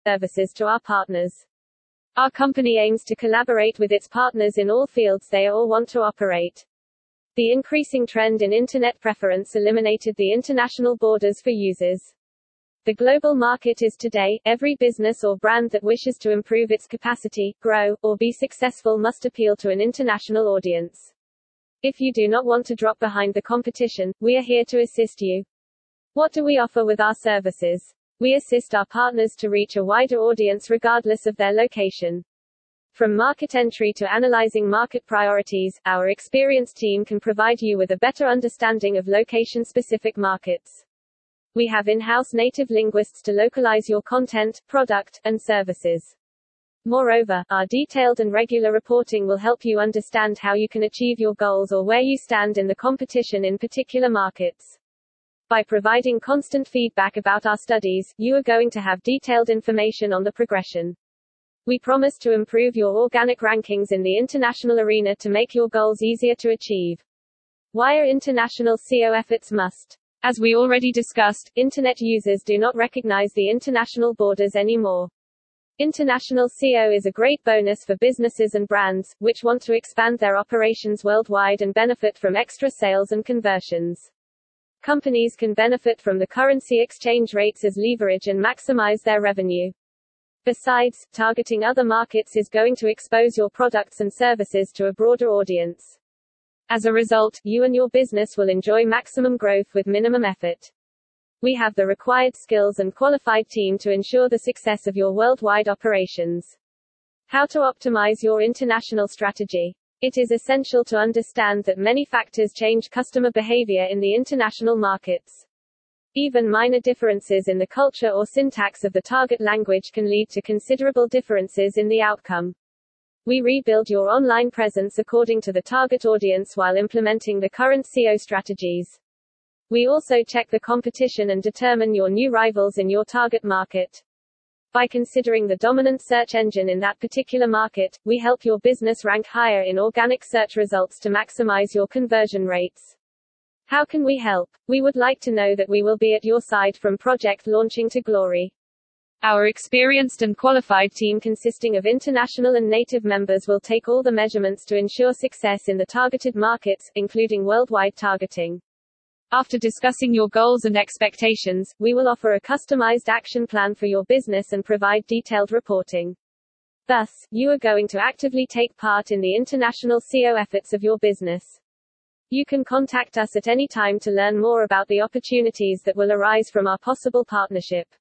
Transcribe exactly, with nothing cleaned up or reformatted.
services to our partners. Our company aims to collaborate with its partners in all fields they are or want to operate. The increasing trend in Internet preference eliminated the international borders for users. The global market is today, every business or brand that wishes to improve its capacity, grow, or be successful must appeal to an international audience. If you do not want to drop behind the competition, we are here to assist you. What do we offer with our services? We assist our partners to reach a wider audience regardless of their location. From market entry to analyzing market priorities, our experienced team can provide you with a better understanding of location-specific markets. We have in-house native linguists to localize your content, product, and services. Moreover, our detailed and regular reporting will help you understand how you can achieve your goals or where you stand in the competition in particular markets. By providing constant feedback about our studies, you are going to have detailed information on the progression. We promise to improve your organic rankings in the international arena to make your goals easier to achieve. Why are international S E O efforts must? As we already discussed, Internet users do not recognize the international borders anymore. International S E O is a great bonus for businesses and brands, which want to expand their operations worldwide and benefit from extra sales and conversions. Companies can benefit from the currency exchange rates as leverage and maximize their revenue. Besides, targeting other markets is going to expose your products and services to a broader audience. As a result, you and your business will enjoy maximum growth with minimum effort. We have the required skills and qualified team to ensure the success of your worldwide operations. How to optimize your international strategy? It is essential to understand that many factors change customer behavior in the international markets. Even minor differences in the culture or syntax of the target language can lead to considerable differences in the outcome. We rebuild your online presence according to the target audience while implementing the current S E O strategies. We also check the competition and determine your new rivals in your target market. By considering the dominant search engine in that particular market, we help your business rank higher in organic search results to maximize your conversion rates. How can we help? We would like to know that we will be at your side from project launching to glory. Our experienced and qualified team consisting of international and native members will take all the measurements to ensure success in the targeted markets, including worldwide targeting. After discussing your goals and expectations, we will offer a customized action plan for your business and provide detailed reporting. Thus, you are going to actively take part in the international S E O efforts of your business. You can contact us at any time to learn more about the opportunities that will arise from our possible partnership.